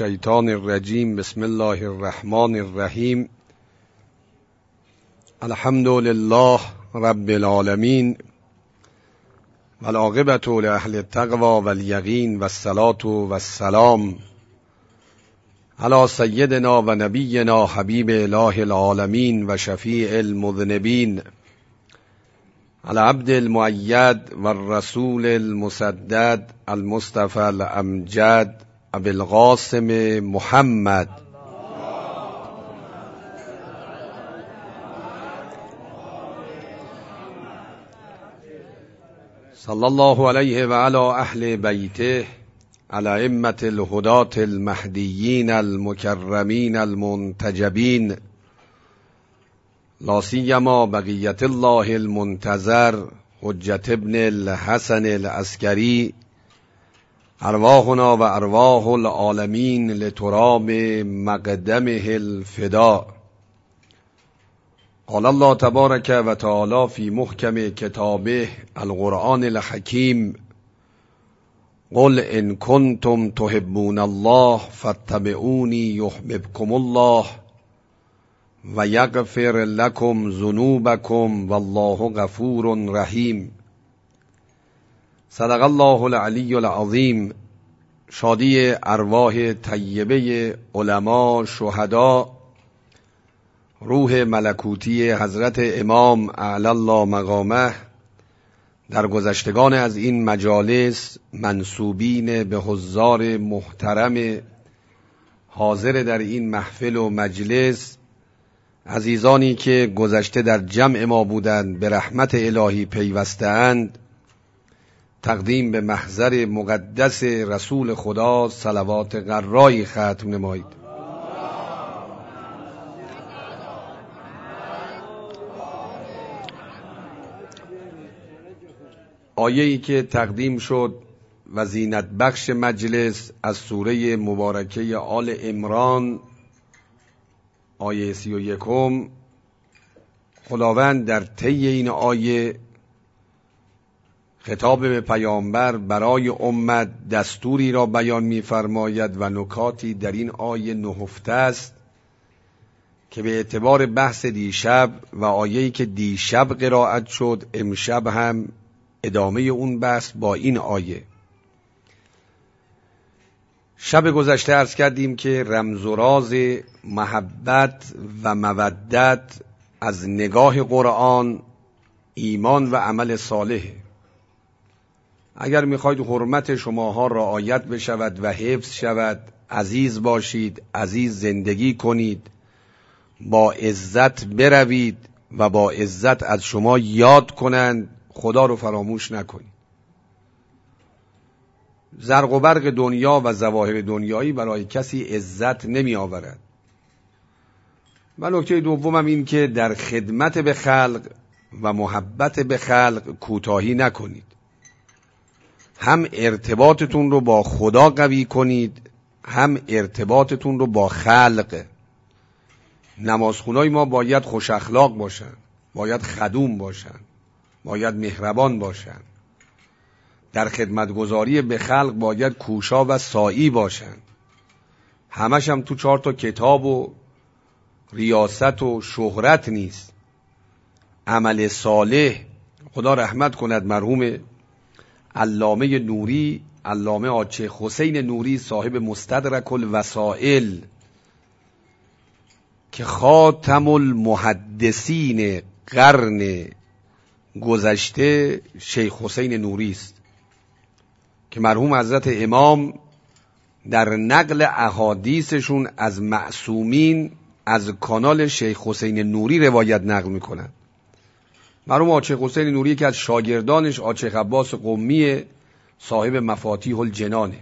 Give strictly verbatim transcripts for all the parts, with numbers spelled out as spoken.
الشیطان الرجیم. بسم الله الرحمن الرحیم. الحمد لله رب العالمین والعاقبة لأهل التقوى والیقین والصلاة والسلام علی سیدنا و نبینا حبیب اله العالمین و شفیع المذنبین العبد المؤید والرسول المسدد المصطفى الامجد ابی القاسم محمد صلی الله علیه و علی اهل بیته الائمة الهداة المهدیین المکرمین المنتجبین لا سیما بقیت الله المنتظر حجت ابن الحسن العسکری ارواحنا و ارواح العالمین لتراب مقدمه الفدا. قال الله تبارک و تعالی فی محکم کتابه القرآن الحکیم قل ان کنتم تحبون الله فاتبعونی یحببکم الله و یغفر لکم ذنوبکم والله غفور رحیم. صدق الله العلی العظیم. شادی ارواح طیبه علما، شهدا، روح ملکوتی حضرت امام اعلی الله مقامه در گذشتگان از این مجالس، منسوبین به حضار محترم حاضر در این محفل و مجلس، عزیزانی که گذشته در جمع ما بودند به رحمت الهی پیوسته‌اند، تقدیم به محضر مقدس رسول خدا صلوات غرایی ختم نمایید. آیه‌ای که تقدیم شد و زینت بخش مجلس از سوره مبارکه آل عمران آیه سی و یکم، خداوند در طی این آیه خطاب به پیامبر برای امت دستوری را بیان می‌فرماید و نکاتی در این آیه نهفته است که به اعتبار بحث دیشب و آیه‌ای که دیشب قرائت شد، امشب هم ادامه اون بحث با این آیه. شب گذشته عرض کردیم که رمز و راز محبت و مودت از نگاه قرآن ایمان و عمل صالح. اگر میخواید حرمت شماها رعایت بشود و حفظ شود، عزیز باشید، عزیز زندگی کنید، با عزت بروید و با عزت از شما یاد کنند، خدا رو فراموش نکنید. زرق و برق دنیا و ظواهر دنیایی برای کسی عزت نمی آورد. و نکته دومم این که در خدمت به خلق و محبت به خلق کوتاهی نکنید. هم ارتباطتون رو با خدا قوی کنید، هم ارتباطتون رو با خلق. نمازخونای ما باید خوش اخلاق باشن، باید خدوم باشن، باید مهربان باشن. در خدمتگزاری به خلق باید کوشا و سائی باشن. همش هم تو چهار تا کتاب و ریاست و شهرت نیست. عمل صالح. خدا رحمت کند مرحوم علامه نوری، علامه آچه حسین نوری، صاحب مستدرک الوسائل، که خاتم المحدثین قرن گذشته شیخ حسین نوری است، که مرحوم حضرت امام در نقل احادیثشون از معصومین از کانال شیخ حسین نوری روایت نقل میکنن. مرحوم آچه حسین نوری که از شاگردانش آچه عباس قمی صاحب مفاتیح الجنانه.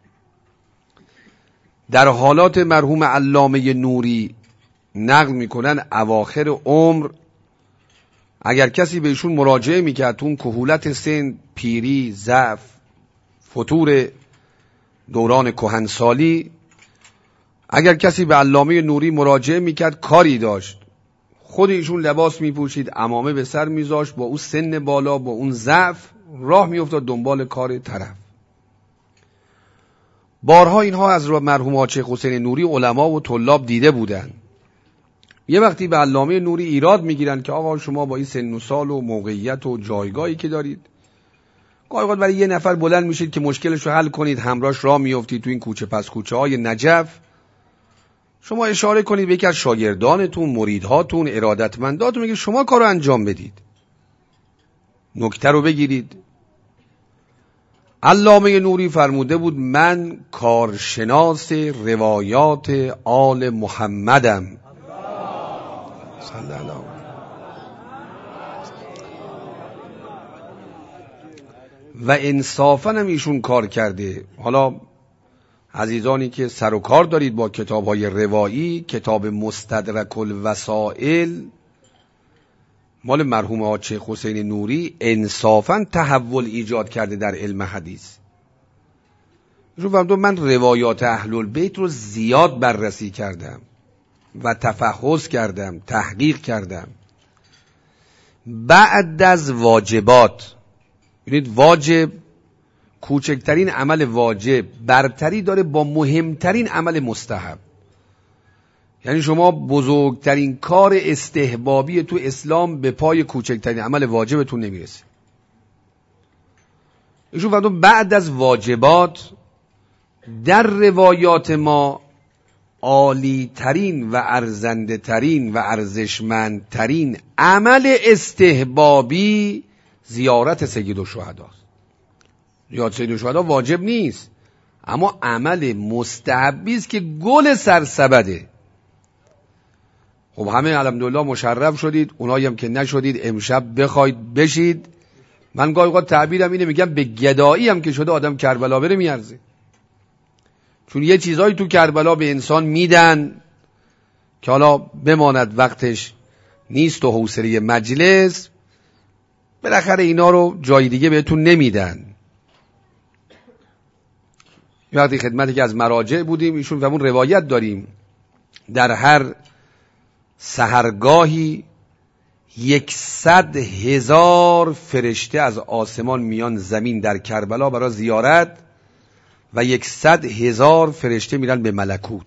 در حالات مرحوم علامه نوری نقل میکنن اواخر عمر اگر کسی به ایشون مراجعه میکرد، اون کهولت سن، پیری، ضعف، فتور دوران کهنسالی، اگر کسی به علامه نوری مراجعه میکرد کاری داشت، خود ایشون لباس میپوشید، عمامه به سر میذاشت، با اون سن بالا، با اون ضعف راه میافتاد دنبال کار طرف. بارها اینها از مرحوم حاج شیخ حسین نوری علما و طلاب دیده بودن. یه وقتی به علامه نوری ایراد میگیرن که آقا شما با این سن و سال و موقعیت و جایگاهی که دارید، گاهی اوقات برای یه نفر بلند میشید که مشکلش رو حل کنید، همراهش راه میافتید تو این کوچه پس کوچه های نجف، شما اشاره کنید به یکی از شاگردانتون، مریدهاتون، ارادتمنداتون، میگه شما کارو انجام بدید، نکته رو بگیرید. علامه نوری فرموده بود من کارشناس روایات آل محمدم. صلی الله. و انصافاً هم ایشون کار کرده. حالا عزیزانی که سر و کار دارید با کتاب‌های روایی، کتاب مستدرک الوسائل مال مرحوم حاج شیخ حسین نوری انصافاً تحول ایجاد کرده در علم حدیث. ایشون فرمودن من روایات اهل البیت رو زیاد بررسی کردم و تفحص کردم، تحقیق کردم. بعد از واجبات، ببینید واجب، کوچکترین عمل واجب برتری داره با مهمترین عمل مستحب. یعنی شما بزرگترین کار استحبابی تو اسلام به پای کوچکترین عمل واجبتون نمیرسه. ایشون فرمودن بعد از واجبات در روایات ما عالی ترین و ارزنده ترین و ارزشمند ترین عمل استحبابی زیارت سید الشهدا است. زیارت سید الشهدا واجب نیست، اما عمل مستحبی است که گل سرسبده. خب همه الحمدلله مشرف شدید، اونایی هم که نشدید امشب بخواید بشید. من گاهی اوقات تعبیرم اینه، میگم به گدایی هم که شده آدم کربلا بره میارزه. چون یه چیزایی تو کربلا به انسان میدن که حالا بماند وقتش نیست و حوصله مجلس، بالاخره اینا رو جای دیگه بهتون نمیدن. یه وقتی خدمتی که از مراجع بودیم، ایشون فهمون روایت داریم در هر سحرگاهی یکصد هزار فرشته از آسمان میان زمین در کربلا برای زیارت و یکصد هزار فرشته میرن به ملکوت.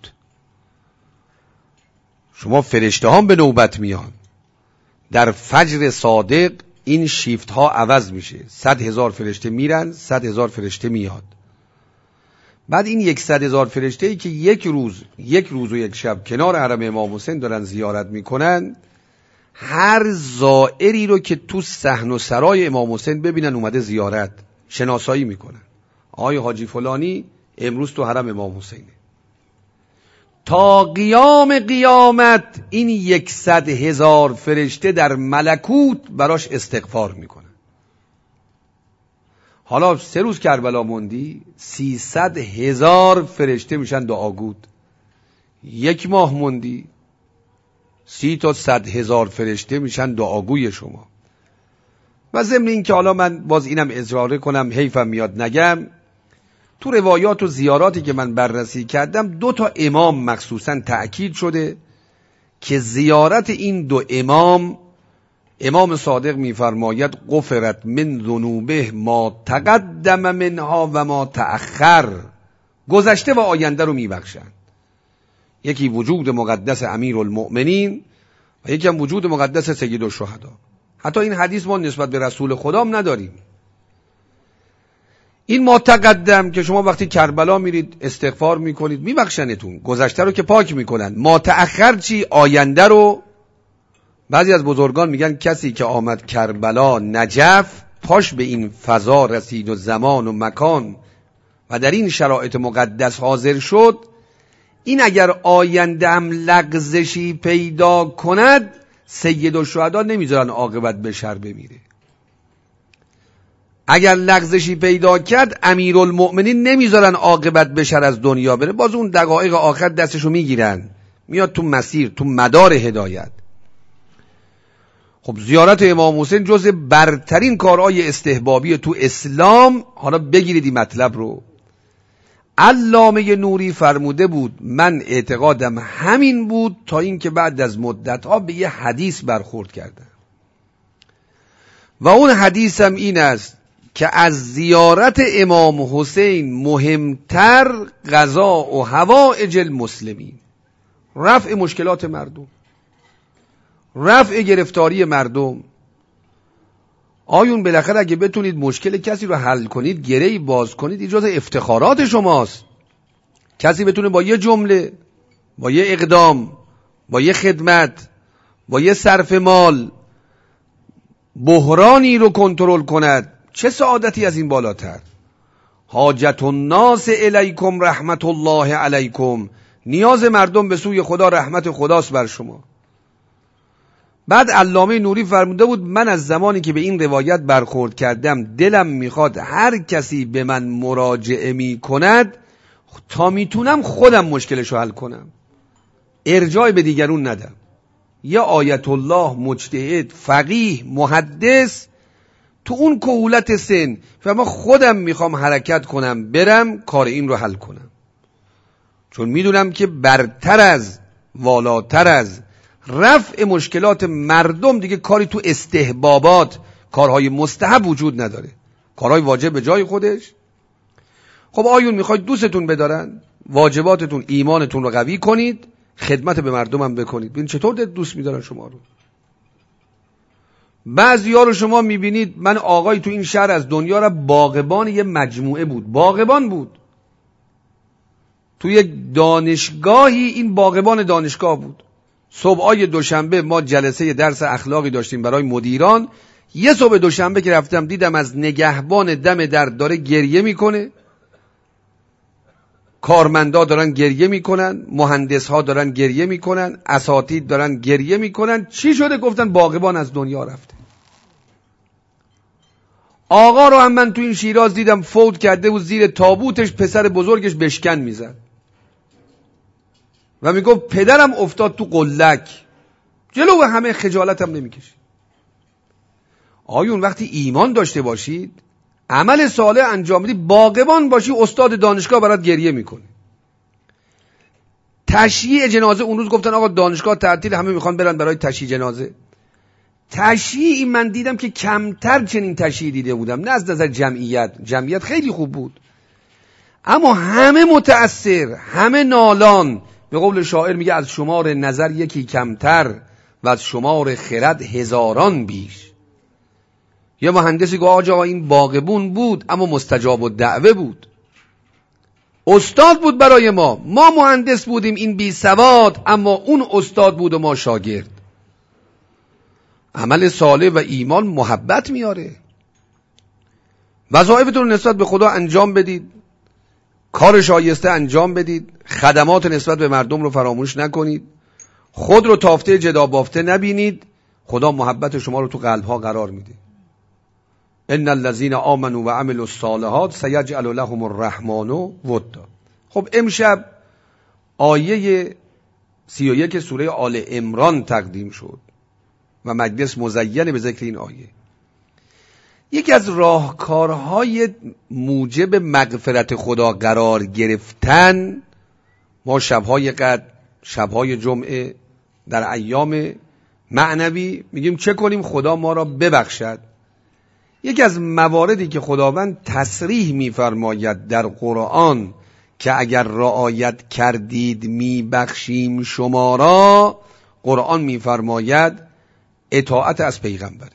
شما فرشته هم به نوبت میان. در فجر صادق این شیفت ها عوض میشه، صد هزار فرشته میرن، صد هزار فرشته میاد. بعد این یکصد هزار فرشته ای که یک روز یک روز و یک شب کنار حرم امام حسین دارن زیارت میکنن، هر زائری رو که تو صحن و سرای امام حسین ببینن اومده زیارت، شناسایی میکنن. آقای حاجی فلانی امروز تو حرم امام حسینه. تا قیام قیامت این یکصد هزار فرشته در ملکوت براش استغفار میکنن. حالا سه روز کربلا موندی، سیصد هزار فرشته میشن دعاگود. یک ماه موندی، سی تا صد هزار فرشته میشن دعاگوی شما. و ضمن این که حالا من باز اینم اصرار کنم، حیفم میاد نگم، تو روایات و زیاراتی که من بررسی کردم دو تا امام مخصوصا تأکید شده که زیارت این دو امام، امام صادق میفرماید غفرت من ذنوبه ما تقدم منها و ما تأخر، گذشته و آینده رو میبخشن. یکی وجود مقدس امیرالمؤمنین و یکی هم وجود مقدس سید الشهدا. حتی این حدیث ما نسبت به رسول خدام نداریم. این ما تقدم که شما وقتی کربلا میرید استغفار میکنید میبخشنتون، گذشته رو که پاک میکنن. ما تأخر چی؟ آینده رو. بعضی از بزرگان میگن کسی که آمد کربلا نجف، پاش به این فضا رسید و زمان و مکان و در این شرایط مقدس حاضر شد، این اگر آینده هم لغزشی پیدا کند، سید الشهدا نمیذارن عاقبت به شر بمیره. اگر لغزشی پیدا کرد امیرالمؤمنین نمیذارن عاقبت به شر از دنیا بره، باز اون دقایق آخر دستشو میگیرن، میاد تو مسیر، تو مدار هدایت. خب زیارت امام حسین جز برترین کارهای استحبابی تو اسلام. حالا بگیرید این مطلب رو. علامه نوری فرموده بود من اعتقادم همین بود تا اینکه بعد از مدت‌ها به یه حدیث برخورد کردم و اون حدیثم این است که از زیارت امام حسین مهمتر قضا و حوائج المسلمین، رفع مشکلات مردم، رفع گرفتاری مردم. آیون بالاخره اگه بتونید مشکل کسی رو حل کنید، گره‌ای باز کنید، این جزء افتخارات شماست. کسی بتونه با یه جمله، با یه اقدام، با یه خدمت، با یه صرف مال بحرانی رو کنترل کند، چه سعادتی از این بالاتر؟ حاجت الناس الیکم رحمت الله علیکم، نیاز مردم به سوی خدا رحمت خداست بر شما. بعد علامه نوری فرموده بود من از زمانی که به این روایت برخورد کردم دلم میخواد هر کسی به من مراجعه میکند تا میتونم خودم مشکلش رو حل کنم، ارجاع به دیگرون ندم. یا آیت الله مجتهد فقیه محدث تو اون کهولت سن فرما خودم میخوام حرکت کنم برم کار این رو حل کنم، چون میدونم که برتر از والاتر از رفع مشکلات مردم دیگه کاری تو استحبابات، کارهای مستحب وجود نداره، کارهای واجب به جای خودش. خب آیون میخواید دوستتون بدارن، واجباتتون ایمانتون رو قوی کنید، خدمت به مردم هم بکنید. ببین چطور دوست میدارن شما رو. بعضیا رو شما میبینید، من آقای تو این شهر از دنیا را باغبان یه مجموعه بود، باغبان بود تو یک دانشگاهی، این باغبان دانشگاه بود. صبحای دوشنبه ما جلسه درس اخلاقی داشتیم برای مدیران، یه صبح دوشنبه که رفتم دیدم از نگهبان دم در داره گریه میکنه، کارمندا دارن گریه میکنن، مهندس ها دارن گریه میکنن، اساتید دارن گریه میکنن. چی شده؟ گفتن باغبان از دنیا رفته. آقا رو هم من تو این شیراز دیدم فوت کرده و زیر تابوتش پسر بزرگش بشکن میزد و میگفت پدرم افتاد تو قلک، جلو همه خجالتم نمیکشه. آیون وقتی ایمان داشته باشید، عمل صالح انجام بدی، باغبان باشی، استاد دانشگاه برات گریه میکنه. تشییع جنازه، اون روز گفتن آقا دانشگاه تعطیل، همه میخوان برن برای تشییع جنازه. تشییع من دیدم که کمتر چنین تشییع دیده بودم، نه از نظر جمعیت، جمعیت خیلی خوب بود، اما همه متأثر، همه نالان. به قول شاعر میگه از شمار نظر یکی کمتر و از شمار خرد هزاران بیش. یه مهندسی گفت آقا این باغبون بود اما مستجاب الدعوه بود، استاد بود برای ما، ما مهندس بودیم این بی سواد، اما اون استاد بود و ما شاگرد. عمل صالح و ایمان محبت میاره. وظایفتون نسبت به خدا انجام بدید، کار شایسته انجام بدید، خدمات نسبت به مردم رو فراموش نکنید، خود رو تافته جدا بافته نبینید، خدا محبت شما رو تو قلبها قرار میده. ان الذين آمنوا و عملوا الصالحات سيجعل لهم الرحمن ودا. خب امشب آیه سی و یک سوره آل عمران تقدیم شد و مجلس مزین به ذکر این آیه. یکی از راهکارهای موجب مغفرت خدا قرار گرفتن، ما شبهای قدر، شبهای جمعه، در ایام معنوی میگیم چه کنیم خدا ما را ببخشد. یکی از مواردی که خداوند تصریح می‌فرماید در قرآن که اگر رعایت کردید میبخشیم شما را، قرآن می‌فرماید اطاعت از پیغمبره.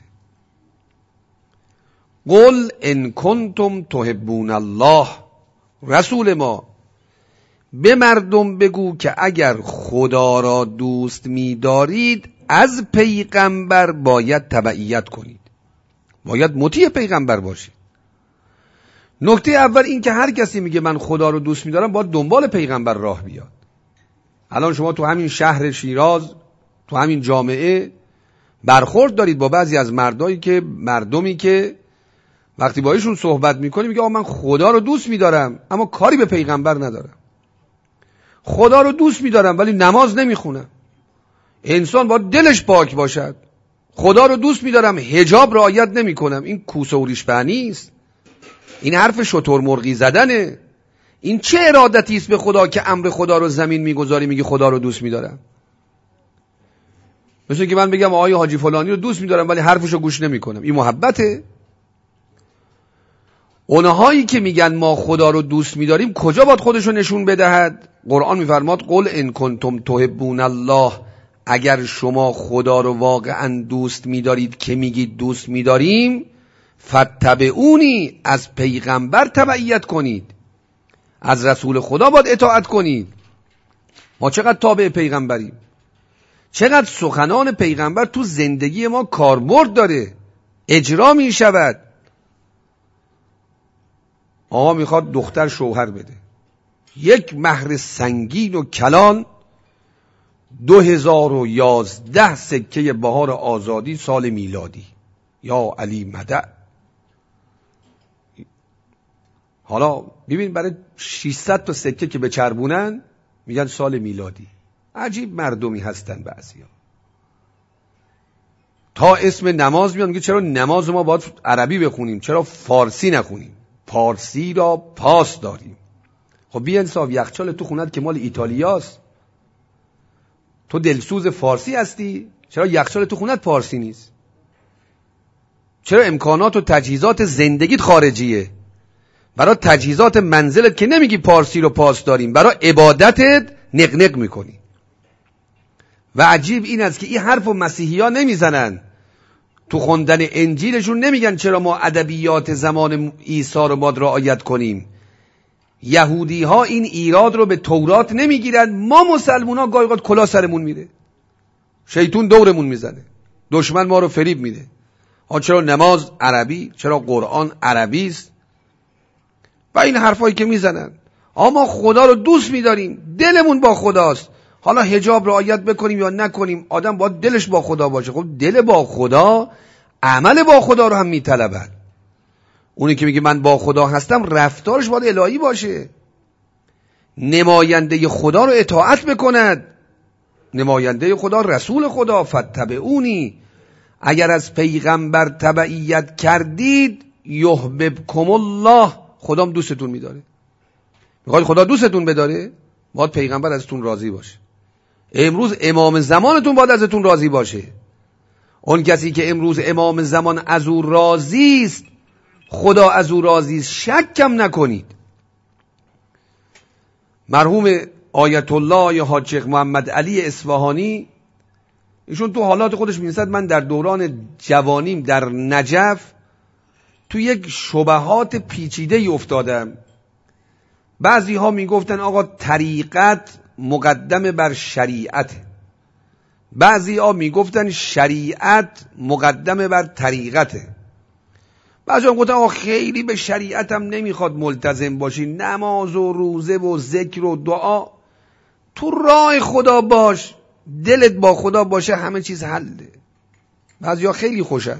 قل ان کنتم تحبون الله، رسول ما به مردم بگو که اگر خدا را دوست می‌دارید از پیغمبر باید تبعیت کنید، باید مطیع پیغمبر باشید. نکته اول این که هر کسی میگه من خدا رو دوست می‌دارم باید دنبال پیغمبر راه بیاد. الان شما تو همین شهر شیراز، تو همین جامعه برخورد دارید با بعضی از مردایی که مردمی که وقتی با ایشون صحبت میکنی میگه آقا من خدا رو دوست میدارم اما کاری به پیغمبر ندارم، خدا رو دوست میدارم ولی نماز نمیخونم. انسان باید دلش پاک باشد. خدا رو دوست میدارم حجاب رعایت نمیکنم. این کوسه و ریش پهنی است، این حرف شتر مرغی زدنه. این چه ارادتی است به خدا که امر خدا رو زمین میگذاری میگی خدا رو دوست میدارم؟ مثل که من بگم آقای حاجی فلانی رو دوست میدارم ولی حرفشو گوش نمیکنم. این محبته؟ اونهایی که میگن ما خدا رو دوست میداریم کجا باید خودشو نشون بدهد؟ قرآن میفرماد قل ان کنتم تحبون الله، اگر شما خدا رو واقعا دوست میدارید که میگید دوست میداریم، فتبعونی، از پیغمبر تبعیت کنید، از رسول خدا باید اطاعت کنید. ما چقدر تابع پیغمبریم، چقدر سخنان پیغمبر تو زندگی ما کاربرد داره، اجرا می شود. آقا میخواد دختر شوهر بده، یک مهر سنگین و کلان، دو هزار و یازده سکه بهار آزادی سال میلادی، یا علی مدع. حالا ببین برای ششصد تا سکه که بچربونن میگن سال میلادی. عجیب مردمی هستن بعضیا. تا اسم نماز میان میگه چرا نماز ما باید عربی بخونیم، چرا فارسی نخونیم؟ پارسی را پاس داریم. خب بی انصاف، یخچال تو خونت که مال ایتالیاست، تو دلسوز فارسی هستی، چرا یخچال تو خونت پارسی نیست؟ چرا امکانات و تجهیزات زندگیت خارجیه؟ برای تجهیزات منزلت که نمیگی پارسی رو پاس داریم، برای عبادتت نقنق میکنی. و عجیب این است که این حرف و مسیحی ها نمیزنن، تو خوندن انجیلشون نمیگن چرا ما ادبیات زمان عیسی رو باید رعایت کنیم. یهودی ها این ایراد رو به تورات نمیگیرن، ما مسلمون ها گاهی اوقات کلا سرمون میره، شیطون دورمون میزنه، دشمن ما رو فریب میده. آن چرا نماز عربی، چرا قرآن عربی است و این حرفایی که میزنن. اما خدا رو دوست میداریم، دلمون با خداست. حالا حجاب رعایت بکنیم یا نکنیم، آدم باید دلش با خدا باشه. خب دل با خدا عمل با خدا رو هم میطلبد. اونی که میگه من با خدا هستم رفتارش باید الهی باشه، نماینده خدا رو اطاعت بکند. نماینده خدا رسول خدا، فتبعونی، اگر از پیغمبر تبعیت کردید یحببکم الله، خدام دوستتون میداره. میخواید خدا دوستتون بداره، باید پیغمبر ازتون راضی باشه. امروز امام زمانتون باید ازتون راضی باشه. اون کسی که امروز امام زمان از او راضی است، خدا از او راضی است، شک کم نکنید. مرحوم آیت الله یا حاج شیخ محمد علی اصفهانی، ایشون تو حالات خودش می‌نویسد من در دوران جوانیم در نجف تو یک شبهات پیچیده‌ای افتادم. بعضی ها میگفتن آقا طریقت مقدم بر شریعت، بعضی ها میگفتن شریعت مقدم بر طریقته، بعضی ها میگفتن آقا خیلی به شریعتم نمیخواد ملتزم باشی، نماز و روزه و ذکر و دعا، تو راه خدا باش، دلت با خدا باشه، همه چیز حله. بعضی ها خیلی خوشن،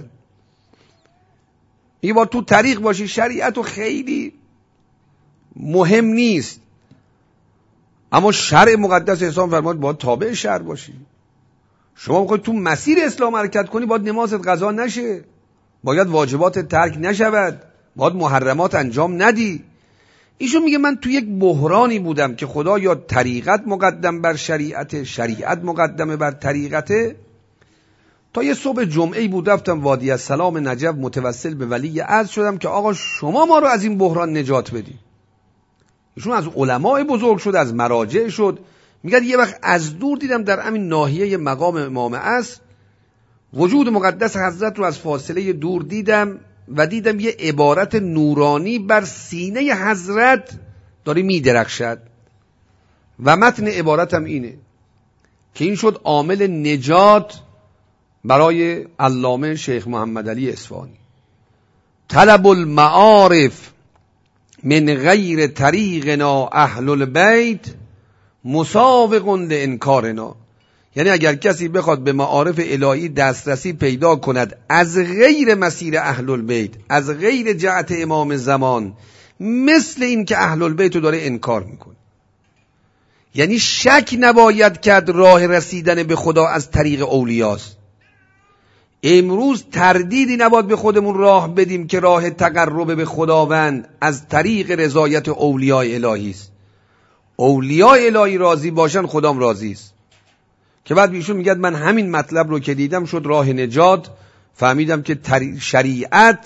میگه با تو طریق باشی، شریعت و خیلی مهم نیست. اما شرع مقدس اسلام فرمود باید تابع شرع باشی. شما میخواید تو مسیر اسلام حرکت کنی، باید نمازت قضا نشه، باید واجبات ترک نشود، باید محرمات انجام ندی. ایشون میگه من تو یک بحرانی بودم که خدا یا طریقت مقدم بر شریعت، شریعت مقدم بر طریقته. تا یه صبح جمعه‌ای بود رفتم وادی السلام نجف، متوسل به ولی عهد شدم که آقا شما ما رو از این بحران نجات بدی. ایشون از علماء بزرگ شد، از مراجع شد. میگن یه وقت از دور دیدم در همین ناحیه مقام امام عصر وجود مقدس حضرت رو از فاصله دور دیدم و دیدم یه عبارت نورانی بر سینه حضرت داره میدرخشد و متن عبارتم اینه که این شد عامل نجات برای علامه شیخ محمد علی اصفهانی. طلب المعارف من غیر طریقنا اهل البیت مساوق لانکارنا. یعنی اگر کسی بخواد به معارف الهی دسترسی پیدا کند از غیر مسیر اهل البیت، از غیر جهت امام زمان، مثل این که اهل البیت رو داره انکار میکنه. یعنی شک نباید کرد راه رسیدن به خدا از طریق اولیاست. امروز تردیدی نباید به خودمون راه بدیم که راه تقرب به خداوند از طریق رضایت اولیاء الهی است. اولیاء الهی راضی باشن خدام راضی است. که بعد ایشون میگه من همین مطلب رو که دیدم شد راه نجات، فهمیدم که شریعت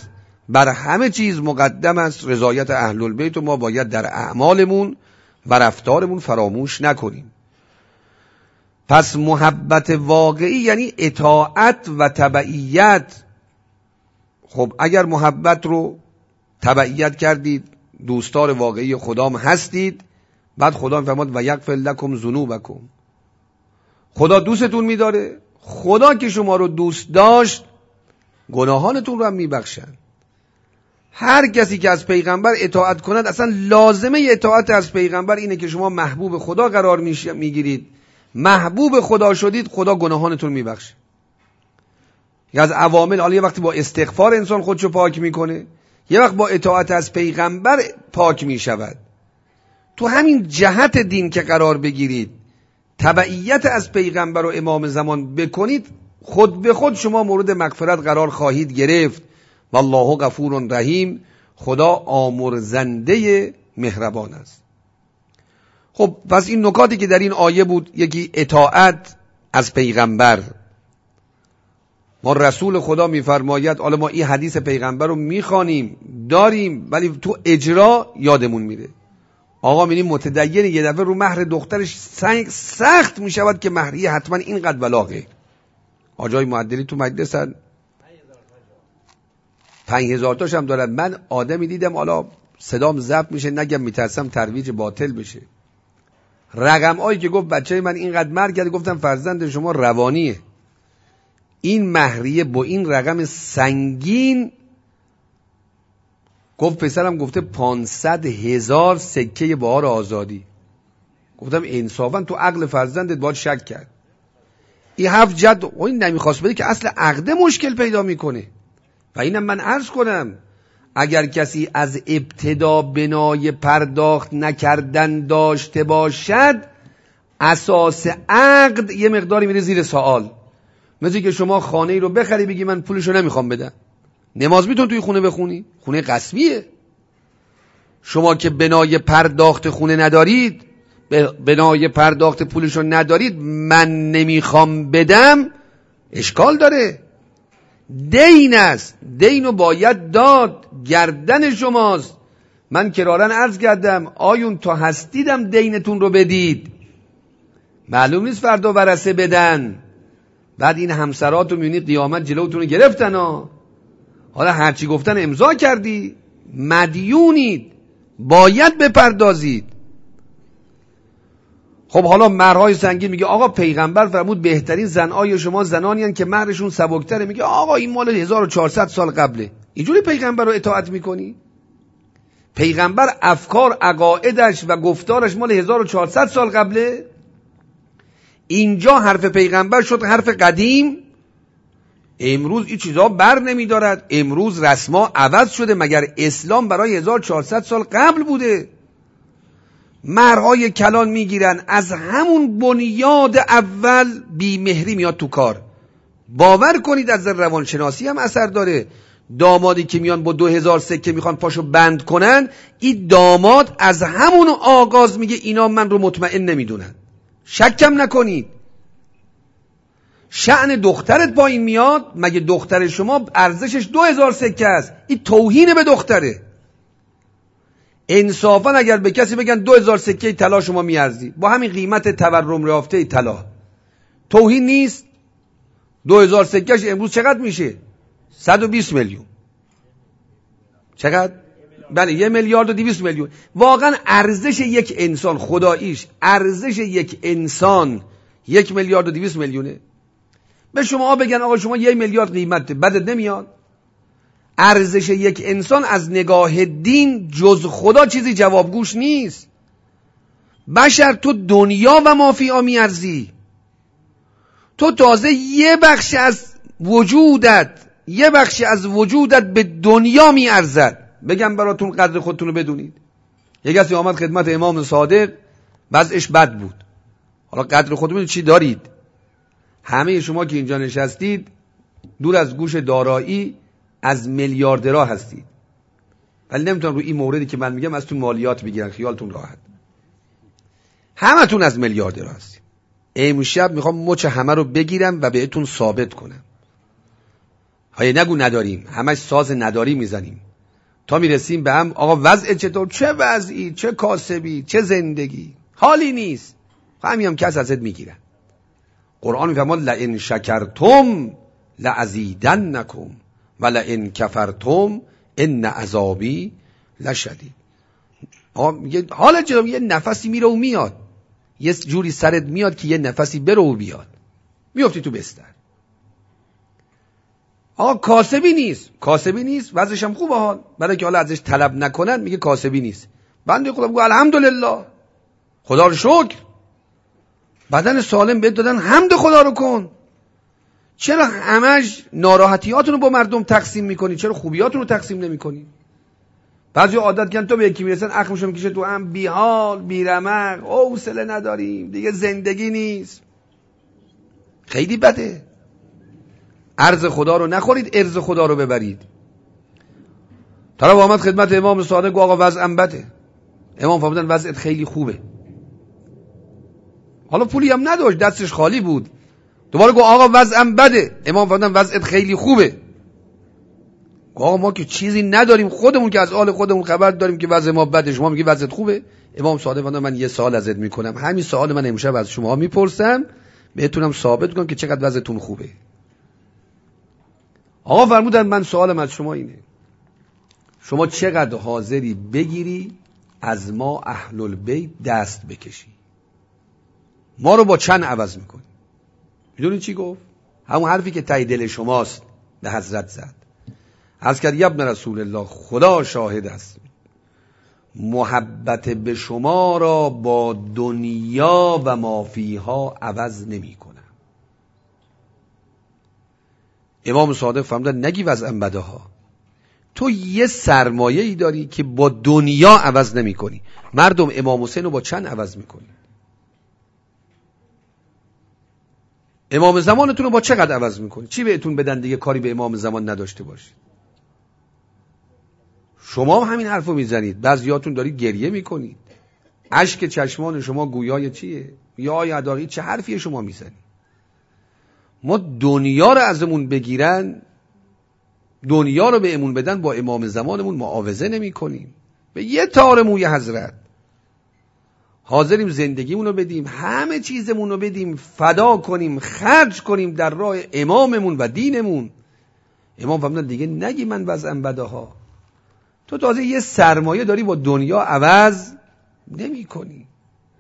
بر همه چیز مقدم است رضایت اهل البیت و ما باید در اعمالمون و رفتارمون فراموش نکنیم. پس محبت واقعی یعنی اطاعت و تبعیت. خب اگر محبت رو تبعیت کردید، دوستدار واقعی خدام هستید، بعد خدا فرمود و یغفر لکم ذنوبکم. خدا دوستتون می‌داره. خدا که شما رو دوست داشت گناهانتون رو هم میبخشن. هر کسی که از پیغمبر اطاعت کند، اصلا لازمه اطاعت از پیغمبر اینه که شما محبوب خدا قرار میگیرید. محبوب خدا شدید، خدا گناهانتون میبخشه. از عوامل، حالا یه وقتی با استغفار انسان خودشو پاک میکنه، یه وقت با اطاعت از پیغمبر پاک میشود. تو همین جهت دین که قرار بگیرید، تبعیت از پیغمبر و امام زمان بکنید، خود به خود شما مورد مغفرت قرار خواهید گرفت. والله غفور رحیم. خدا آمرزنده مهربان است. خب پس این نکاتی که در این آیه بود، یکی اطاعت از پیغمبر. ما رسول خدا میفرماید، حالا ما این حدیث پیغمبر رو میخوانیم داریم، ولی تو اجرا یادمون میره. آقا میبینیم متدین یه دفعه رو مهر دخترش سخت میشود که مهریه حتما اینقدر بلاغه. آجای معدلی تو مجلسن، پنج هزار تاش هم دارن. من آدمی دیدم، حالا صدام ضبط میشه نگم، میترسم ترویج باطل بشه. رقم هایی که گفت بچه من اینقدر مهر کرده، گفتم فرزند شما روانیه. این مهریه با این رقم سنگین، گفت پسرم گفته پانصد هزار سکه بهار آزادی. گفتم انصافا تو عقل فرزندت باید شک کرد. این هفت جد این نمیخواست بده که اصل عقده مشکل پیدا میکنه. و اینم من عرض کنم، اگر کسی از ابتدا بنای پرداخت نکردن داشته باشد، اساس عقد یه مقداری میره زیر سوال. مثل که شما خانه ای رو بخری بگی من پولشو نمیخوام بدم. نماز میتون توی خونه بخونی؟ خونه غصبیه. شما که بنای پرداخت خونه ندارید، بنای پرداخت پولشو ندارید، من نمیخوام بدم، اشکال داره. دین است، دینو باید داد، گردن شماست. من کرارن عرض کردم آیون تا هستیدم دینتون رو بدید، معلوم نیست فردا ورثه بدن. بعد این همسراتو میبینید قیامت جلوتون رو گرفتن ها. حالا هرچی گفتن امضا کردی، مدیونید، باید بپردازید. خب حالا مهرهای سنگین، میگه آقا پیغمبر فرمود بهترین زنای شما زنانی هستند که مهرشون سبکتره. میگه آقا این مال هزار و چهارصد سال قبله. اینجوری پیغمبر رو اطاعت میکنی؟ پیغمبر افکار عقایدش و گفتارش مال هزار و چهارصد سال قبله. اینجا حرف پیغمبر شد حرف قدیم. امروز این چیزها بر نمیدارد. امروز رسما عوض شده. مگر اسلام برای هزار و چهارصد سال قبل بوده؟ مهرهای کلان میگیرن، از همون بنیاد اول بیمهری میاد تو کار. باور کنید از روانشناسی هم اثر داره. دامادی که میان با دو هزار سکه میخوان پاشو بند کنن، این داماد از همون آغاز میگه اینا من رو مطمئن نمیدونن. شکم نکنید. شأن دخترت با این میاد، مگه دختر شما ارزشش دو هزار سکه است؟ این توهین به دختره. انصافا اگر به کسی بگن دو هزار سکه طلا شما میارزی، با همین قیمت تورم یافته طلا، توهین نیست؟ دو هزار سکهش امروز چقدر میشه؟ صد و بیست میلیون. چقدر؟ بله یه میلیارد و دویست میلیون. واقعا ارزش یک انسان، خداییش ارزش یک انسان یک میلیارد و دویست میلیونه. به شما بگن آقا شما یک میلیارد قیمته، بدت نمیاد؟ ارزش یک انسان از نگاه دین جز خدا چیزی جوابگوش نیست. بشر تو دنیا و مافیا میارزی. تو تازه یه بخش از وجودت یه بخش از وجودت به دنیا میارزد. بگم براتون قدر خودتون رو بدونید. یک کسی آمد خدمت امام صادق، وضعش بد بود. حالا قدر خودتون چی دارید؟ همه شما که اینجا نشستید دور از گوش دارایی از میلیاردرها هستید، ولی نمیتونم روی این موردی که من میگم از تو مالیات بگیرن، خیالتون راحت. همتون از میلیاردرها هستید. امشب میخوام مچ همه رو بگیرم و بهتون ثابت کنم. های نگو نداریم، همش ساز نداری میزنیم تا میرسیم به هم آقا وضع چطور، چه وضعی، چه کاسبی، چه زندگی، حالی نیست. همین هم کس ازت میگیرن. قرآن میفرماد لئن شکرتم لازیدنکم و لئن کفرتم ان عذابی لشدید. آقا میگه حالا چطور؟ یه نفسی میره و میاد، یه جوری سرت میاد که یه نفسی بره و بیاد، میفتی تو بستر. آقا کاسبی نیست، کاسبی نیست، وضعش هم خوبه ها، برای که حالا ازش طلب نکنن میگه کاسبی نیست. بنده خدا میگه الحمدلله، خدا رو شکر، بدن سالم بهت دادن، حمد خدا رو کن. چرا همش ناراحتیاتون رو با مردم تقسیم میکنی؟ چرا خوبیاتون رو تقسیم نمیکنی؟ بعضی عادت کردن تو به یکی میرسن اخمشو میکشه تو هم، بی حال بی رمق، حوصله نداریم دیگه، زندگی نیست. خیلی بده. ارز خدا رو نخورید، ارز خدا رو ببرید. طرف آمد خدمت امام صادق گفت آقا وضعم بده. امام فرمودن وضعت خیلی خوبه. حالا پولی هم نداشت، دستش خالی بود. دوباره گفت آقا وضعم بده. امام فرمودن وضعت خیلی خوبه. آقا ما که چیزی نداریم، خودمون که از حال خودمون خبر داریم که وضع ما بده، شما میگی وضعت خوبه؟ امام صادق فرمودن من یه سوال ازت میکنم، همین سوال من امشب از شما میپرسم، بهتونم ثابت کنم که چقدر وضعتون خوبه. آقا فرمودن من سوالم از شما اینه، شما چقدر حاضری بگیری از ما اهل البیت دست بکشی؟ ما رو با چند عوض میکنی؟ میدونی چی گفت؟ همون حرفی که ته دل شماست به حضرت زد. عرض کرد ابن رسول الله، خدا شاهد است محبت به شما را با دنیا و ما فیها عوض نمی کنم. امام صادق فرمودن نگی وضعم بده ها، تو یه سرمایه ای داری که با دنیا عوض نمی کنی. مردم امام حسین رو با چند عوض میکنی؟ امام زمانتون رو با چقدر عوض میکنی؟ چی بهتون بدن دیگه کاری به امام زمان نداشته باشید؟ شما هم همین حرفو میزنید، بعضیاتون دارید گریه میکنید، اشک چشمان شما گویای چیه؟ یا یاداری چه حرفی شما میزنید؟ ما دنیا رو ازمون بگیرن، دنیا رو به امون بدن، با امام زمانمون معاوضه نمی کنیم. به یه تار موی حضرت حاضریم زندگیمون رو بدیم، همه چیزمون رو بدیم، فدا کنیم، خرج کنیم در راه اماممون و دینمون. امام فرمودن دیگه نگی من وضعم بده ها، تو تازه یه سرمایه داری با دنیا عوض نمی کنی.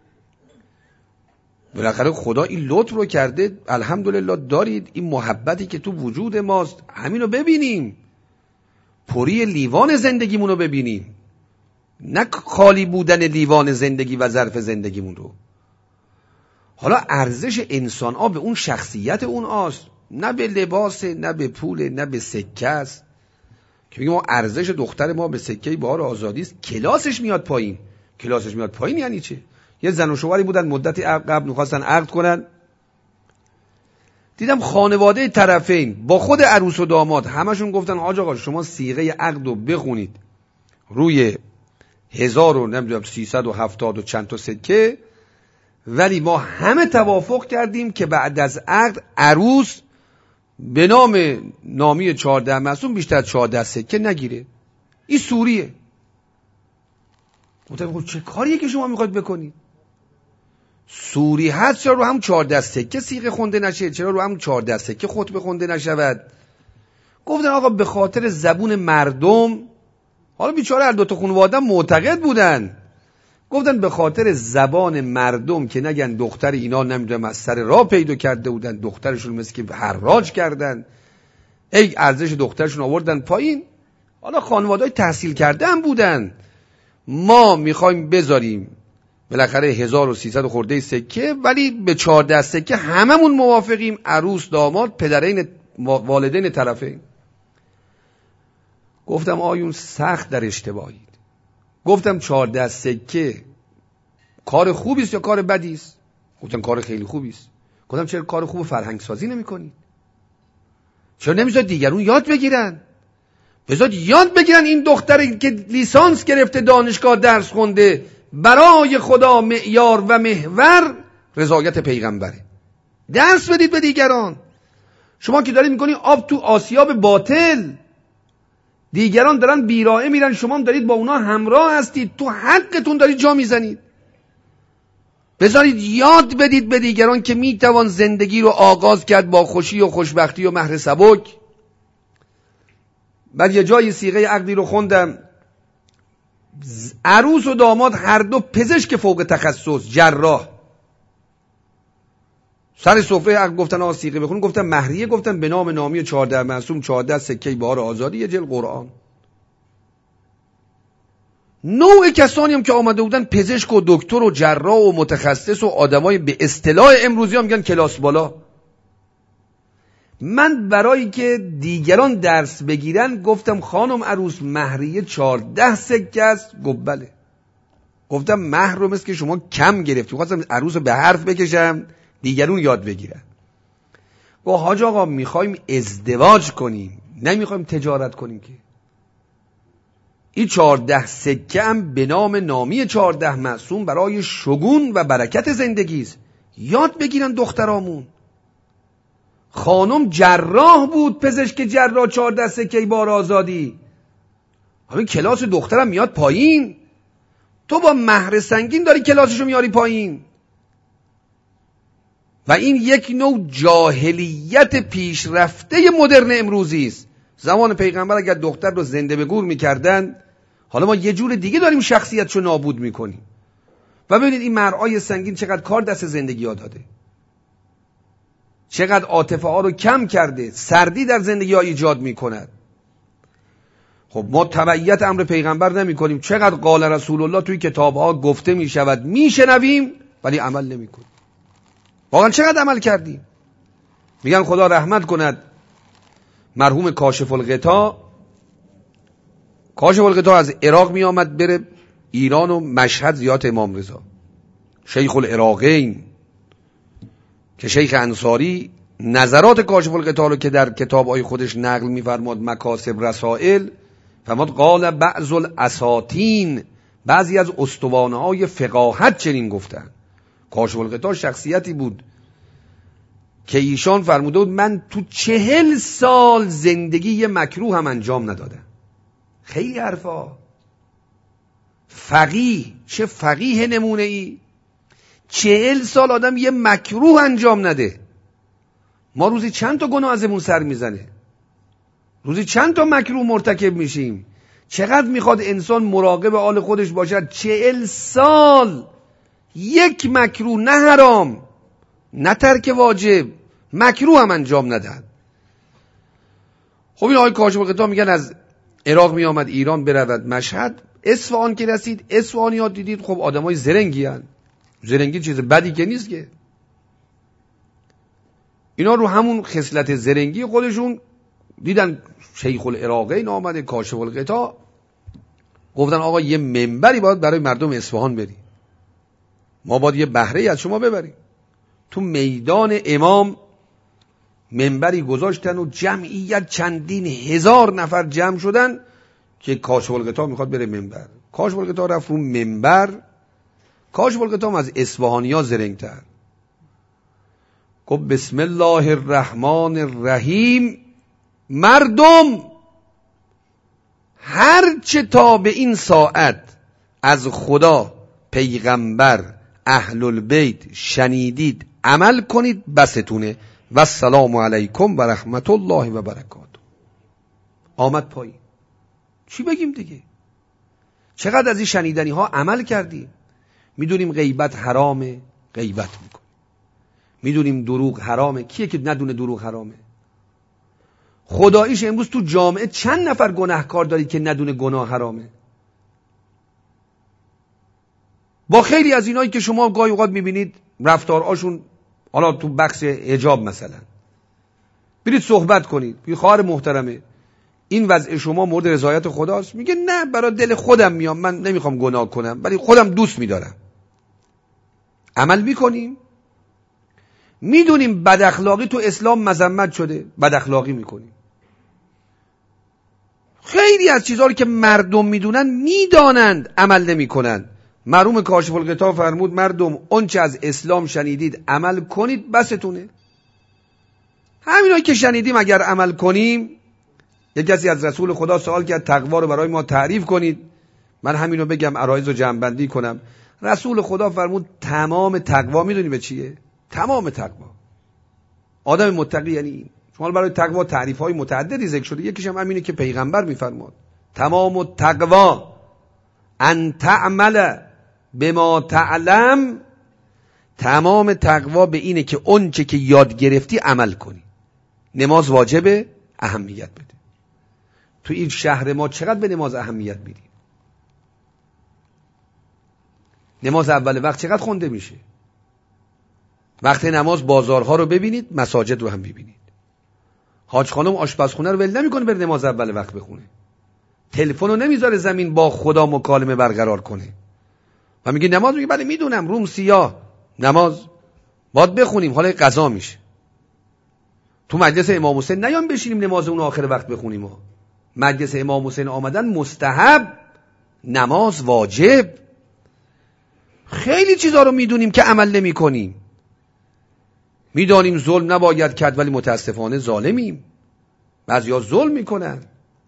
بالاخره خدا این لطف رو کرده، الحمدلله دارید این محبتی که تو وجود ماست، همین رو ببینیم، پری لیوان زندگیمون رو ببینیم، نه خالی بودن لیوان زندگی و ظرف زندگیمون رو. حالا ارزش انسان ها به اون شخصیت اون است، نه به لباس، نه به پول، نه به سکه است. که میگم ما ارزش دختر ما به سکه بهار آزادی است، کلاسش میاد پایین. کلاسش میاد پایین یعنی چه؟ یه زن و شوهری بودن مدتی قبل میخواستن عقد کنن، دیدم خانواده طرفین با خود عروس و داماد همشون گفتن حاج آقا شما صیغه عقد رو بخونید روی هزار و نمیدونم سیصد و هفتاد و چند تا سکه، ولی ما همه توافق کردیم که بعد از عقد عروس به نام نامی چهارده معصوم بیشتر از چهارده سکه نگیره. این سوریه. گفتم چه کاریه که شما میخواید بکنید؟ سوری هست، چرا رو هم چهارده سکه صیغه خونده نشه؟ چرا رو هم چهارده سکه خطبه خونده نشود؟ گفتن آقا به خاطر زبون مردم. حالا بیچاره هر دو تا خانواده معتقد بودن، گفتن به خاطر زبان مردم که نگن دختر اینا نمیدونم از سر راه پیدا کرده بودن، دخترشون مثل که حراج کردن، ای ارزش دخترشون آوردن پایین. حالا خانواده‌های تحصیل کرده هم بودن. ما میخوایم بذاریم بالاخره هزار و سیصد خورده سکه، ولی به چهارده سکه هممون موافقیم، عروس، داماد، پدرین، والدین طرفین. گفتم آیون سخت در اشتباهید. گفتم چهارده سکه کار خوبی است یا کار بدی است؟ گفتن کار خیلی خوبی است. گفتم چرا کار خوب فرهنگ سازی نمی‌کنید؟ چرا نمیذارید دیگرون یاد بگیرن؟ بذار یاد بگیرن این دختری که لیسانس گرفته، دانشگاه درس خونده، برای خدا معیار و محور رضایت پیغمبره. درس بدید به دیگران. شما که دارید میکنید آب تو آسیاب باطل، دیگران دارن بیراهه میرن، شما هم دارید با اونا همراه هستید، تو حقتون دارید جا میزنید. بذارید یاد بدید به دیگران که میتوان زندگی رو آغاز کرد با خوشی و خوشبختی و مهر سبک. بعد یه جایی صیغه عقدی رو خوندم، عروس و داماد هر دو پزشک فوق تخصص، جراح، سر سفره عقد گفتن آقا صیغه بخونن، گفتن مهریه، گفتن به نام نامی چهارده معصوم، چهارده سکه بهار آزادی، یه جلد قرآن. نوع کسانی هم که آمده بودن پزشک و دکتر و جراح و متخصص و آدمای به اصطلاح امروزی هم میگن کلاس بالا. من برای که دیگران درس بگیرن گفتم خانم عروس مهریه چهارده سکه است. گفت بله. گفتم مهر رو مثل که شما کم گرفتی، خواستم عروس رو به حرف بکشم دیگرون یاد بگیرن. گفت حاج آقا میخوایم ازدواج کنیم، نمیخوایم تجارت کنیم که. این چهارده سکه هم به نام نامی چهارده معصوم برای شگون و برکت زندگی است، یاد بگیرن دخترامون. خانم جراح بود، پزشک جراح، چهارده سکه بار آزادی. همین کلاس دخترم میاد پایین، تو با مهر سنگین داری کلاسشو میاری پایین. و این یک نوع جاهلیت پیشرفته مدرن امروزی است. زمان پیغمبر اگر دختر رو زنده به گور میکردن، حالا ما یه جور دیگه داریم شخصیتشو نابود میکنیم. و ببینید این مهرهای سنگین چقدر کار دست زندگی ها داده، چقدر عاطفه ها رو کم کرده، سردی در زندگی ها ایجاد میکند. خب ما تبعیت امر پیغمبر نمی کنیم، چقدر قال رسول الله توی کتاب ها گفته می شود میشنویم ولی عمل نمی کنیم. واقعا چقدر عمل کردیم؟ میگن خدا رحمت کند مرحوم کاشف الغطا. کاشف الغطا از عراق می آمد بره ایران و مشهد زیارت امام رضا، شیخ العراقین که شیخ انصاری نظرات کاشف الغطا رو که در کتاب‌های خودش نقل می‌فرماد، مکاسب رسائل، فرمود قال بعض الاساطین، بعضی از استوانه‌های فقاهت چنین گفتن. کاشف الغطا شخصیتی بود که ایشان فرموده بود من تو چهل سال زندگی یه مکروه هم انجام ندادم. خیلی حرفا. فقیه، چه فقیه نمونه ای، چهل سال آدم یه مکروه انجام نده. ما روزی چند تا گناه ازمون سر میزنه، روزی چند تا مکروه مرتکب میشیم. چقدر میخواد انسان مراقب حال خودش باشد. چهل سال یک مکروه، نه حرام نه ترک واجب، مکروه هم انجام ندهد. خب این آقای کاشف الغطا میگن از عراق میآمد ایران برود مشهد. اصفهان که رسید، اصفهانیات دیدید خب آدمای زرنگی هن. زرنگی چیز بدی که نیست که. اینا رو همون خصلت زرنگی خودشون دیدن شیخ العراقین آمده، کاشف الغطا، گفتن آقا یه منبری باید برای مردم اصفهان بری، ما باید یه بهره از شما ببریم. تو میدان امام منبری گذاشتن و جمعیت چندین هزار نفر جمع شدن که کاشف الغطا میخواد بره منبر. کاشف الغطا رفت رو منبر. کاشف الغطا هم از اصفهانی‌ها زرنگ‌تر گفت بسم الله الرحمن الرحیم، مردم هر چه تا به این ساعت از خدا، پیغمبر، اهل البیت شنیدید عمل کنید بستونه و السلام علیکم و رحمت الله و برکاته. آمد پایین. چی بگیم دیگه؟ چقدر از این شنیدنی ها عمل کردیم. میدونیم غیبت حرامه، غیبت میکنیم. میدونیم دروغ حرامه، کیه که ندونه دروغ حرامه؟ خداییش امروز تو جامعه چند نفر گناهکار دارید که ندونه گناه حرامه؟ با خیلی از اینایی که شما گاهی اوقات میبینید رفتاراشون، حالا تو بخش حجاب مثلا، برید صحبت کنید، بی خواهر محترمه این وضع شما مورد رضایت خداست؟ میگه نه برای دل خودم میام، من نمیخوام گناه کنم ولی خودم دوست میدارم. عمل میکنیم. میدونیم بد اخلاقی تو اسلام مذمت شده، بد اخلاقی میکنیم. خیلی از چیزها رو که مردم میدونن میدانند عمل نمیکنند. مرحوم کاشف الغطا فرمود مردم اون چه از اسلام شنیدید عمل کنید بستونه. همینایی که شنیدیم اگر عمل کنیم. یک کسی از رسول خدا سوال کرد تقوا رو برای ما تعریف کنید. من همینو بگم، عرایض رو جمع‌بندی کنم. رسول خدا فرمود تمام تقوا میدونی به چیه؟ تمام تقوا. آدم متقی یعنی این. شما برای تقوا تعریف‌های متعددی ذکر شده، یکیش هم همینه که پیغمبر میفرماد تمام التقوا ان تعمل بما تعلم. تمام تقوا به اینه که اون چه که یاد گرفتی عمل کنی. نماز واجبه، اهمیت بده. تو این شهر ما چقدر به نماز اهمیت میدیم؟ نماز اول وقت چقدر خونده میشه؟ وقت نماز بازارها رو ببینید، مساجد رو هم ببینید. حاج خانم آشپزخونه رو ول نمیکنه بره نماز اول وقت بخونه. تلفن رو نمیذاره زمین با خدا مکالمه برقرار کنه. و میگه نماز، میگه بله میدونم روم سیاه، نماز باید بخونیم، حالا قضا میشه. تو مجلس امام حسین نیام بشینیم نماز اون آخر وقت بخونیم. ها. مجلس امام حسین آمدن مستحب، نماز واجب. خیلی چیزا رو میدونیم که عمل نمی کنیم. میدانیم ظلم نباید کرد ولی متاسفانه ظالمیم. بعضیا ظلم میکنن.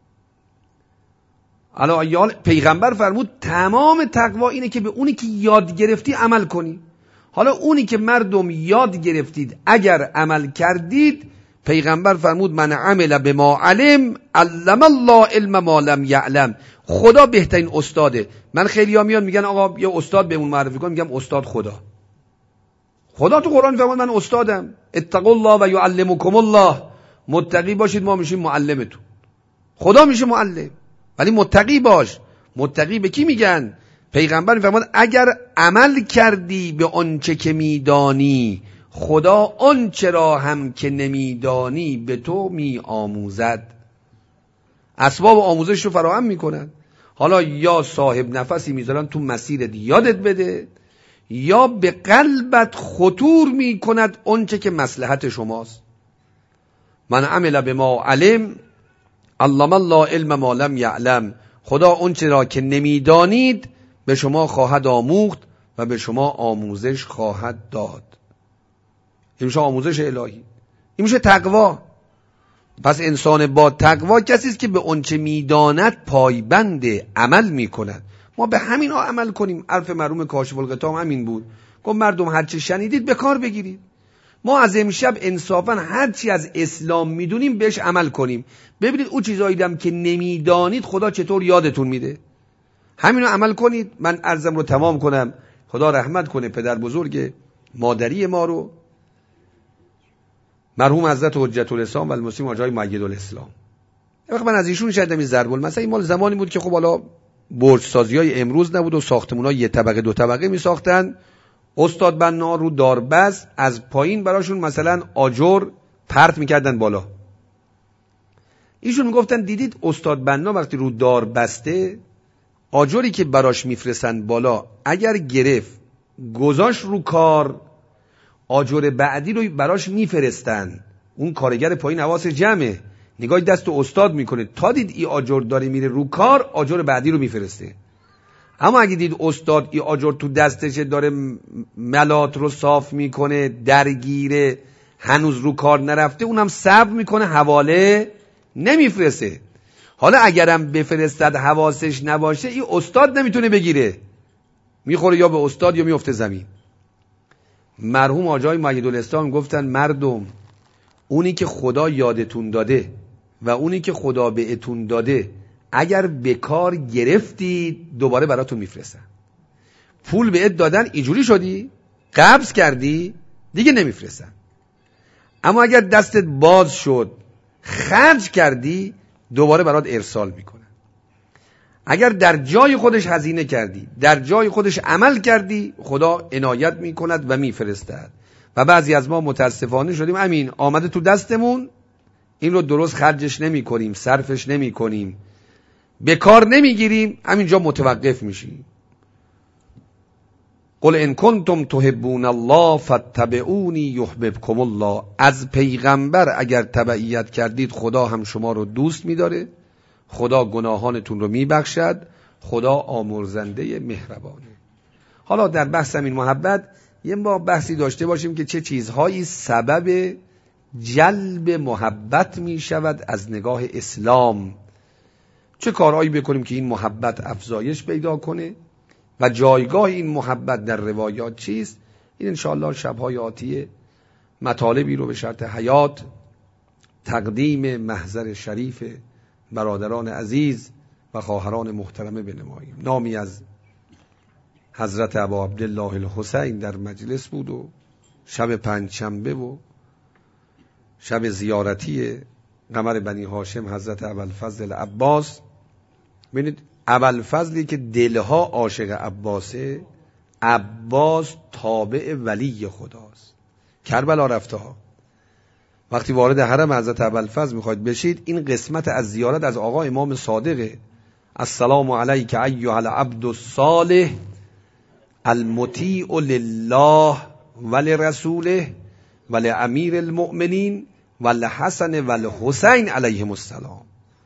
علا پیغمبر فرمود تمام تقوا اینه که به اونی که یاد گرفتی عمل کنی. حالا اونی که مردم یاد گرفتید اگر عمل کردید، پیغمبر فرمود من عمل بما علم علم الله علم ما لم یعلم. خدا بهترین استاده. من خیلی ها میان میگن آقا یه استاد بهمون معرفی کن، میگم استاد خدا. خدا تو قرآن فرمود من استادم، اتقوا الله و یعلمکم الله. متقی باشید ما میشیم معلمتون. خدا میشه معلم، ولی متقی باش. متقی به کی میگن؟ پیغمبر میفرماد اگر عمل کردی به آنچه که میدانی، خدا آنچه را هم که نمیدانی به تو می آموزد. اسباب آموزش رو فراهم میکنن. حالا یا صاحب نفسی میذارن تو مسیرت یادت بده، یا به قلبت خطور میکند آنچه که مصلحت شماست. من عمل بما علم علم الله علم ما لم یعلم. خدا آنچه را که نمیدانید به شما خواهد آموخت و به شما آموزش خواهد داد. این میشه آموزش الهی، این میشه تقوا. پس انسان با تقوا کسی است که به آنچه میداند پایبند عمل میکند. ما به همین ها عمل کنیم. حرف مرحوم کاشف الغطا همین بود، گفت مردم هر چی شنیدید به کار بگیرید. ما از امشب انصافا هر چی از اسلام میدونیم بهش عمل کنیم. ببینید او چیزایی هم که نمیدانید خدا چطور یادتون میده. همینو عمل کنید. من عرضم رو تمام کنم. خدا رحمت کنه پدر بزرگ مادری ما رو، مرحوم حضرت حجت الاسلام و المسلمین حاج آقای مؤید الاسلام. وقت من از ایشون شنیدم این ضرب المثل، این مال زمانی بود که خب حالا برج سازی‌های امروز نبود و ساختمان‌ها یه طبقه دو طبقه می‌ساختن. استاد بنا رو داربست از پایین براشون مثلا آجر پرت می‌کردن بالا. ایشون میگفتن دیدید استاد بنا وقتی رو دار بسته، آجری که براش میفرستن بالا اگر گرفت گذاشت رو کار، آجر بعدی رو براش میفرستن. اون کارگر پایین حواسش جمعه، نگاه دست استاد میکنه تا دید ای آجر داره میره رو کار، آجر بعدی رو میفرسته. اما اگه دید استاد ای آجر تو دستش داره ملات رو صاف میکنه، درگیره، هنوز رو کار نرفته، اونم صبر میکنه، حواله نمیفرسته. حالا اگرم بفرستد حواسش نباشه، ای استاد نمیتونه بگیره، میخوره یا به استاد یا میفته زمین. مرحوم آقای مؤید الاسلام گفتن مردم اونی که خدا یادتون داده و اونی که خدا بهتون داده اگر به کار گرفتید دوباره براتون میفرستن. پول بهت دادن اینجوری شدی قبض کردی دیگه نمیفرستن. اما اگر دستت باز شد خرج کردی دوباره برات ارسال میکنن. اگر در جای خودش هزینه کردی، در جای خودش عمل کردی، خدا عنایت میکند و میفرستد. و بعضی از ما متاسفانه شدیم امین آمده تو دستمون، این رو درست خرجش نمی کنیم، صرفش نمی کنیم، به کار نمی گیریم، همینجا متوقف میشیم. قل ان کنتم تحبون الله فاتبعونی یحببکم الله. از پیغمبر اگر تبعیت کردید خدا هم شما رو دوست می‌داره، خدا گناهانتون رو میبخشد، خدا آمرزنده مهربانه. حالا در بحث این محبت یه ما بحثی داشته باشیم که چه چیزهایی سبب جلب محبت می شود از نگاه اسلام. چه کارهایی بکنیم که این محبت افزایش پیدا کنه و جایگاه این محبت در روایات چیست؟ این انشاءالله شبهای آتیه مطالبی رو به شرط حیات تقدیم محضر شریف برادران عزیز و خواهران محترمه بنماییم. نامی از حضرت ابا عبدالله الحسین در مجلس بود و شب پنجشنبه و شب زیارتی قمر بنی هاشم حضرت ابوالفضل عباس. ببینید ابوالفضلی که دلها عاشق عباسه، عباس تابع ولی خداست. کربلا رفته ها وقتی وارد حرم حضرت ابوالفضل میخواید بشید، این قسمت از زیارت از آقا امام صادقه. السلام علیک ایها العبد الصالح المطیع لله ولرسوله ولامیر المؤمنین والحسن والحسین علیهم السلام.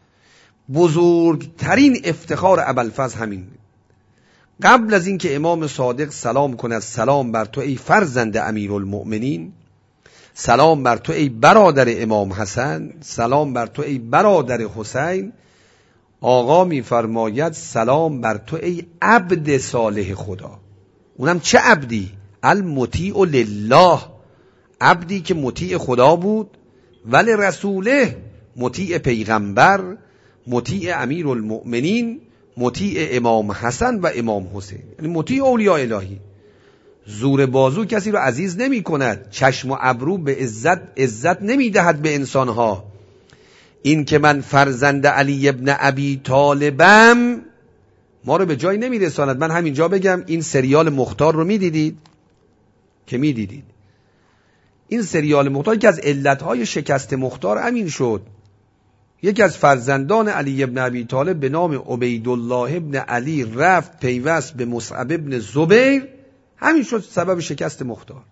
بزرگترین افتخار ابوالفضل همین. قبل از اینکه امام صادق سلام کند، سلام بر تو ای فرزند امیرالمؤمنین، سلام بر تو ای برادر امام حسن، سلام بر تو ای برادر حسین، آقا میفرماید سلام بر تو ای عبد صالح خدا. اونم چه عبدی؟ المطیع لله، عبدی که مطیع خدا بود، ولی رسوله، مطیع پیغمبر، مطیع امیرالمؤمنین، مطیع امام حسن و امام حسین، یعنی مطیع اولیاء الهی. زور بازو کسی رو عزیز نمی کند، چشم و ابرو به عزت عزت نمی دهد به انسانها. این که من فرزند علی ابن ابی طالبم ما رو به جای نمی رساند. من همینجا بگم این سریال مختار رو می دیدید؟ که می دیدید این سریال مختار که از علتهای شکست مختار امین شد. یکی از فرزندان علی ابن ابی طالب به نام عبیدالله ابن علی رفت پیوست به مصعب ابن زبیر، همین شد سبب شکست مختار.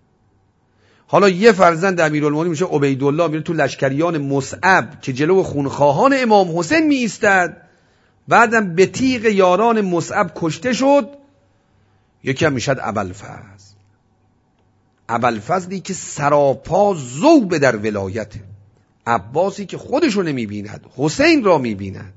حالا یه فرزند امیرالمومنین میشه عبیدالله، میره تو لشکریان مصعب که جلو خونخواهان امام حسین می ایستد، بعدم به تیغ یاران مصعب کشته شد. یکی هم میشد ابوالفضل. ابوالفضلی که سراپا ذوب در ولایت، عباسی که خودشو نمیبیند، حسین را میبیند.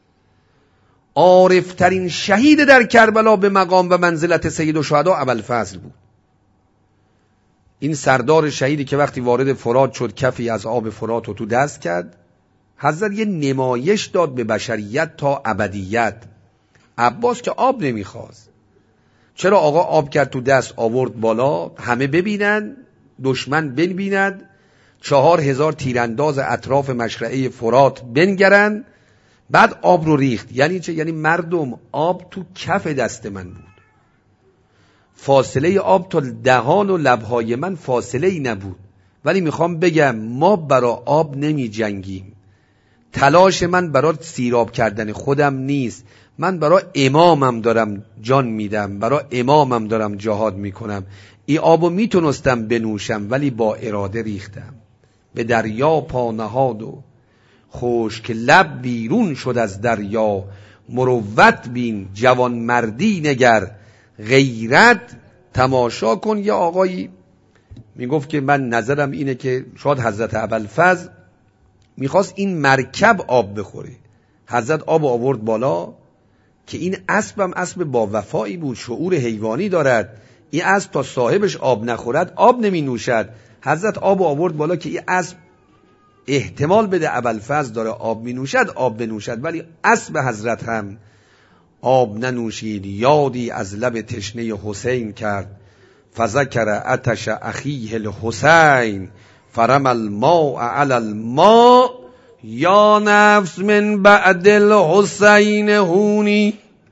عارفترین شهید در کربلا به مقام و منزلت سید الشهدا ابوالفضل بود. این سردار شهیدی که وقتی وارد فرات شد کفی از آب فرات رو تو دست کرد، حضرت یه نمایش داد به بشریت تا ابدیت. عباس که آب نمیخواست، چرا آقا آب کرد تو دست آورد بالا، همه ببینن، دشمن ببیند، چهار هزار تیرانداز اطراف مشرعه فرات بنگرن، بعد آب رو ریخت. یعنی چه؟ یعنی مردم آب تو کف دست من بود، فاصله آب تا دهان و لبهای من فاصله ای نبود. ولی میخوام بگم ما برا آب نمی جنگیم. تلاش من برای سیراب کردن خودم نیست، من برای امامم دارم جان میدم، برای امامم دارم جهاد میکنم. ای آبو میتونستم بنوشم ولی با اراده ریختم. به دریا پا نهاد و خشک لب بیرون شد از دریا، مروت بین جوان مردی نگر، غیرت تماشا کن. یا آقایی میگفت که من نظرم اینه که شاید حضرت ابوالفضل میخواست این مرکب آب بخوره، حضرت آب آورد بالا که این اسبم اسب با وفایی بود، شعور حیوانی دارد، این اسب تا صاحبش آب نخورد آب نمی نوشد. حضرت آب آورد بالا که این اسب احتمال بده ابوالفضل داره آب می نوشد آب بنوشد، ولی اسب حضرت هم آب ننوشید. یادی از لب تشنه حسین کرد، فذکر عطش اخیه الحسین فرم الماء علی الماء، یا نفس من بعد الحسین هونی.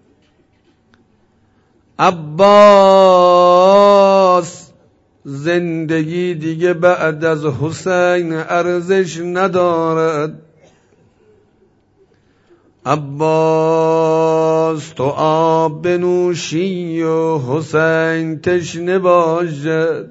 عباس زندگی دیگه بعد از حسین ارزش ندارد. عباس تو آب بنوشی و حسین تشنه باشد.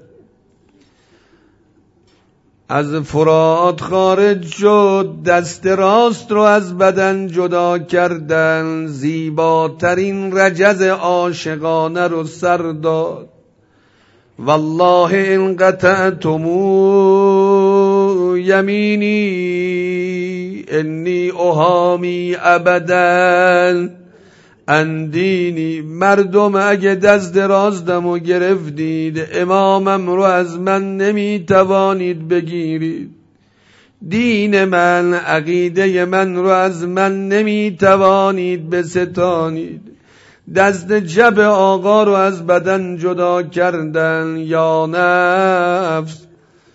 از فرات خارج شد، دست راست رو از بدن جدا کردن، زیباترین رجز عاشقانه رو سر داد. والله ان قطعتمو یمینی انی احامی ابدا اندینی. مردم اگه دست درازدم و گرفتید، امامم رو از من نمی توانید بگیرید. دین من، عقیده من رو از من نمی توانید بستانید. دست جب آقا رو از بدن جدا کردن. یا نفس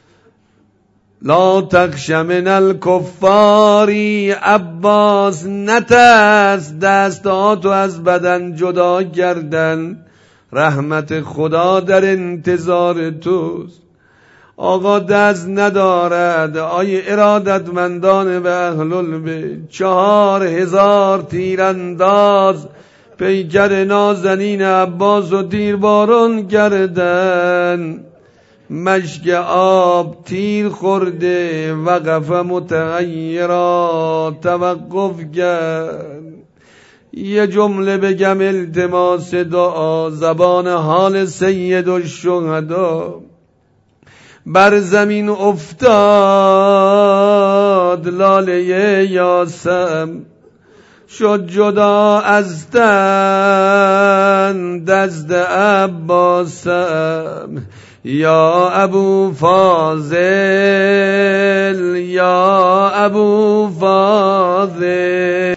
لا تخش من الکفاری، عباس نترس، دستاتو از بدن جدا کردن. رحمت خدا در انتظار توست. آقا دست ندارد. آی ارادتمندان به اهل البیت، چهار هزار تیرانداز پیکر نازنین عباس و تیرباران کردن. مشک آب تیر خورده، وقف متغیرا، توقف کرد. یه جمله بگم التماس دعا، زبان حال سید الشهدا. بر زمین افتاد لاله یاسم، شد جدا از تن دست عباسم. یا ابو فاضل، یا ابو فاضل.